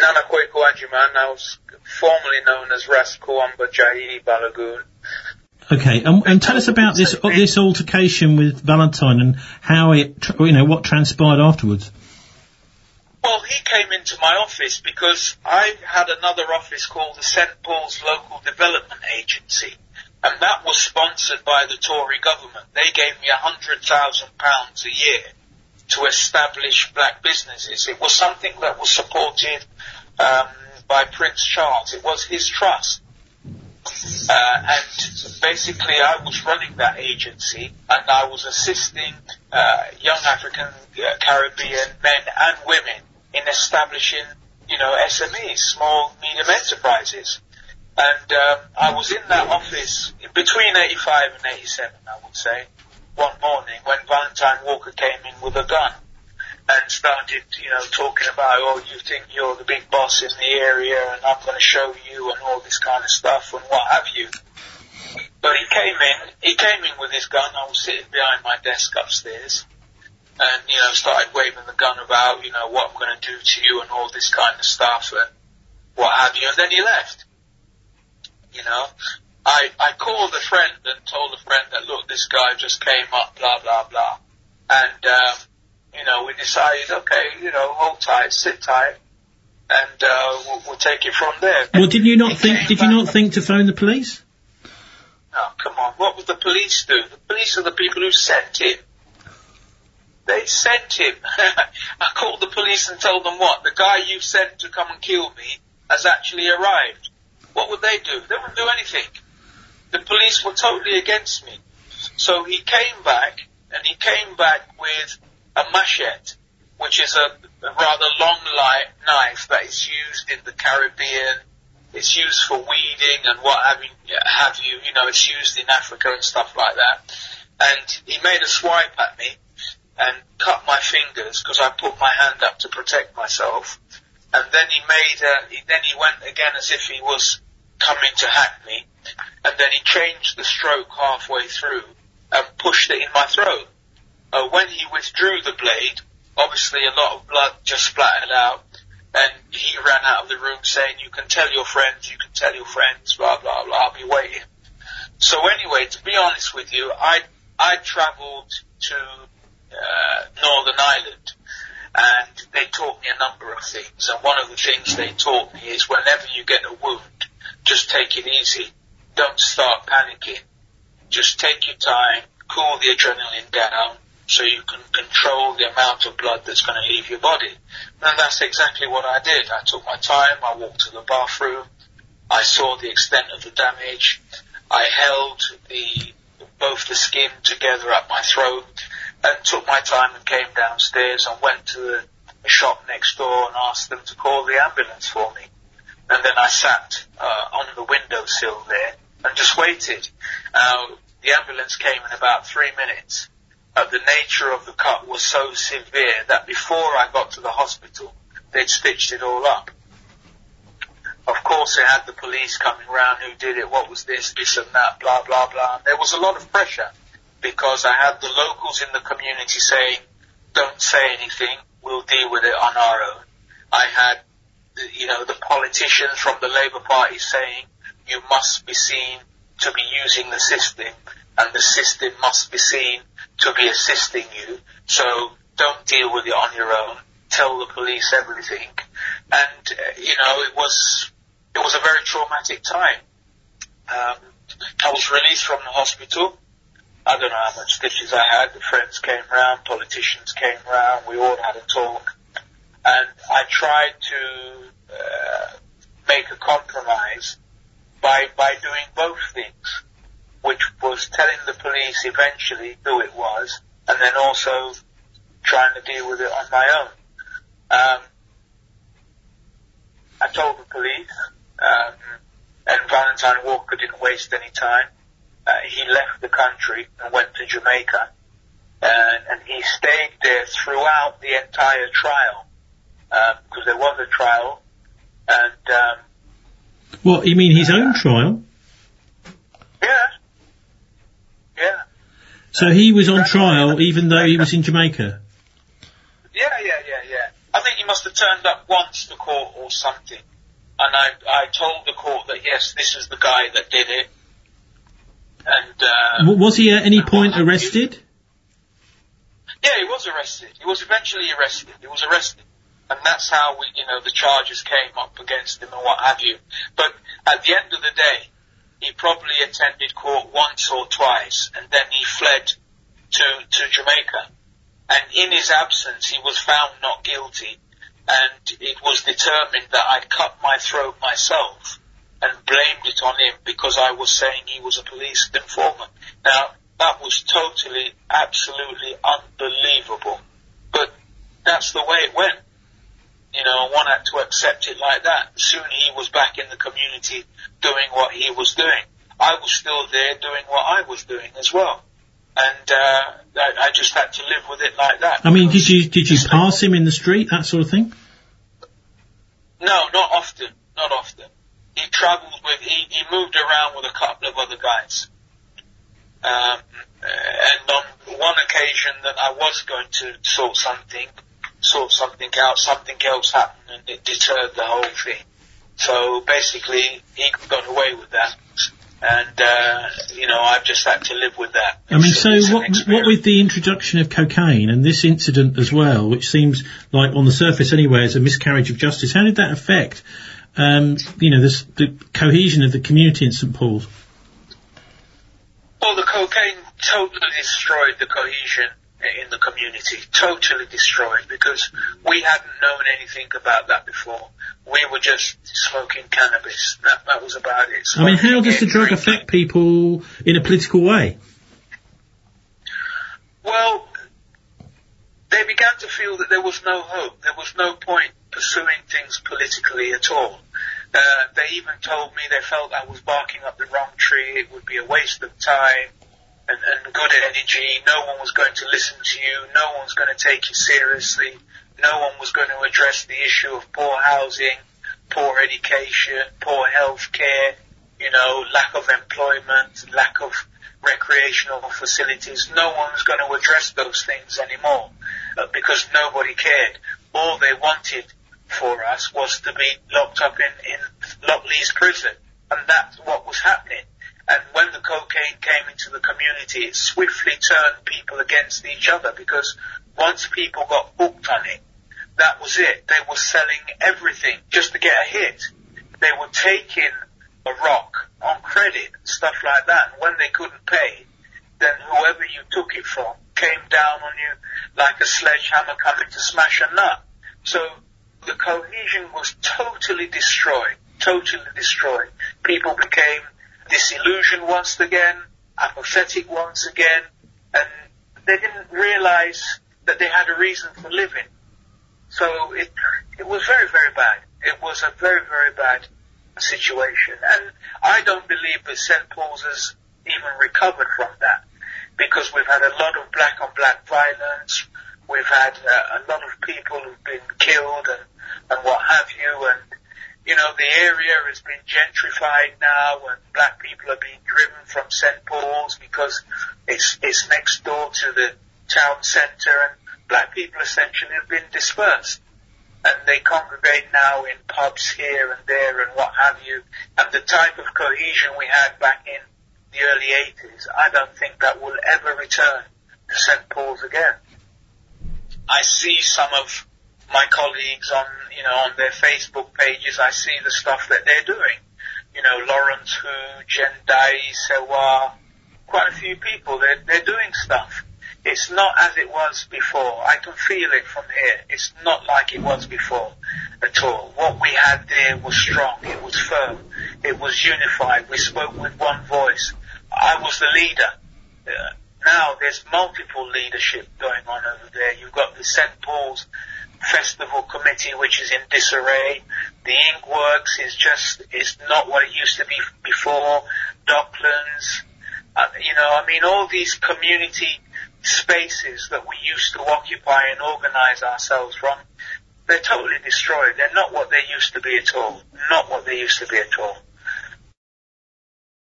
Nana Kwaku Ajiman. I was formerly known as Ras Kawamba Jahidi Balagoon. Okay, and tell us about this altercation with Valentine and how what transpired afterwards. Well, he came into my office because I had another office called the St. Paul's Local Development Agency, and that was sponsored by the Tory government. They gave me £100,000 a year to establish black businesses. It was something that was supported by Prince Charles. It was his trust. And basically I was running that agency, and I was assisting young African Caribbean men and women in establishing, SMEs, small, medium enterprises. And I was in that office between 85 and 87, I would say, one morning when Valentine Walker came in with a gun and started, talking about, you think you're the big boss in the area and I'm going to show you and all this kind of stuff and what have you. But he came in with his gun. I was sitting behind my desk upstairs and, started waving the gun about, what I'm going to do to you and all this kind of stuff and what have you. And then he left. I called a friend and told a friend that, look, this guy just came up, blah, blah, blah. And, we decided, okay, hold tight, sit tight, and we'll take it from there. Well, did you not think to phone the police? Oh, come on, what would the police do? The police are the people who sent him. They sent him. I called the police and told them what? The guy you sent to come and kill me has actually arrived. What would they do? They wouldn't do anything. The police were totally against me. So he came back, and he came back with a machete, which is a rather long knife that is used in the Caribbean. It's used for weeding and what have you. It's used in Africa and stuff like that. And he made a swipe at me and cut my fingers because I put my hand up to protect myself. And then he went again as if he was coming to hack me. And then he changed the stroke halfway through and pushed it in my throat. When he withdrew the blade, obviously a lot of blood just splattered out, and he ran out of the room saying, you can tell your friends, blah, blah, blah, I'll be waiting. So anyway, to be honest with you, I travelled to Northern Ireland, and they taught me a number of things, and one of the things they taught me is whenever you get a wound, just take it easy. Don't start panicking. Just take your time, cool the adrenaline down, so you can control the amount of blood that's going to leave your body. And that's exactly what I did. I took my time, I walked to the bathroom, I saw the extent of the damage, I held both the skin together at my throat, and took my time and came downstairs and went to the shop next door and asked them to call the ambulance for me. And then I sat on the windowsill there and just waited. The ambulance came in about 3 minutes. The nature of the cut was so severe that before I got to the hospital, they'd stitched it all up. Of course, they had the police coming round, who did it, what was this and that, blah, blah, blah. And there was a lot of pressure because I had the locals in the community saying, don't say anything, we'll deal with it on our own. I had, the politicians from the Labour Party saying, you must be seen to be using the system, and the system must be seen to be assisting you, so don't deal with it on your own, tell the police everything. And, it was a very traumatic time. I was released from the hospital. I don't know how much stitches I had. The friends came round, politicians came round, we all had a talk. And I tried to make a compromise by doing both things, which was telling the police eventually who it was, and then also trying to deal with it on my own. I told the police, and Valentine Walker didn't waste any time. He left the country and went to Jamaica, and he stayed there throughout the entire trial, because there was a trial, and... What, you mean his own trial? Yeah. So he was on trial even though he was in Jamaica? Yeah. I think he must have turned up once to court or something. And I told the court that, yes, this is the guy that did it. And was he at any point arrested? Yeah, he was arrested. He was eventually arrested. He was arrested. And that's how the charges came up against him and what have you. But at the end of the day, he probably attended court once or twice, and then he fled to Jamaica. And in his absence, he was found not guilty, and it was determined that I'd cut my throat myself and blamed it on him because I was saying he was a police informant. Now, that was totally, absolutely unbelievable. But that's the way it went. One had to accept it like that. Soon he was back in the community doing what he was doing. I was still there doing what I was doing as well. And I just had to live with it like that. I mean, did you pass him in the street, that sort of thing? No, not often. Not often. He travelled he moved around with a couple of other guys. And on one occasion that I was going to sort something out, something else happened and it deterred the whole thing. So basically, he got away with that. And, I've just had to live with that. I mean, so what with the introduction of cocaine and this incident as well, which seems like on the surface anyway is a miscarriage of justice, how did that affect, the cohesion of the community in St. Paul's? Well, the cocaine totally destroyed the cohesion in the community, totally destroyed, because we hadn't known anything about that before. We were just smoking cannabis. That was about it. I mean, how does the drug affect people in a political way? Well, they began to feel that there was no hope. There was no point pursuing things politically at all. They even told me they felt I was barking up the wrong tree. It would be a waste of time and good energy. No one was going to listen to you. No one was going to take you seriously. No one was going to address the issue of poor housing, poor education, poor health care, lack of employment, lack of recreational facilities. No one was going to address those things anymore because nobody cared. All they wanted for us was to be locked up in Lockleys prison, and that's what was happening. And when the cocaine came into the community, it swiftly turned people against each other, because once people got hooked on it, that was it. They were selling everything just to get a hit. They were taking a rock on credit and stuff like that. And when they couldn't pay, then whoever you took it from came down on you like a sledgehammer coming to smash a nut. So the cohesion was totally destroyed, totally destroyed. People became disillusioned once again, apathetic once again, and they didn't realize that they had a reason for living. So it was very, very bad. It was a very, very bad situation. And I don't believe that St. Paul's has even recovered from that, because we've had a lot of black-on-black violence. We've had a lot of people who've been killed and what have you. And, the area has been gentrified now, and black people are being driven from St. Paul's because it's next door to the town centre, and black people essentially have been dispersed. And they congregate now in pubs here and there and what have you. And the type of cohesion we had back in the early 80s, I don't think that will ever return to St. Paul's again. I see some of my colleagues on their Facebook pages. I see the stuff that they're doing. Lawrence Hu, Jen Dai, Sewa, quite a few people, they're doing stuff. It's not as it was before. I can feel it from here. It's not like it was before at all. What we had there was strong. It was firm. It was unified. We spoke with one voice. I was the leader. Now there's multiple leadership going on over there. You've got the St. Paul's Festival Committee, which is in disarray. The Inkworks is not what it used to be before. Docklands, all these community spaces that we used to occupy and organize ourselves from, they're totally destroyed. They're not what they used to be at all. Not what they used to be at all.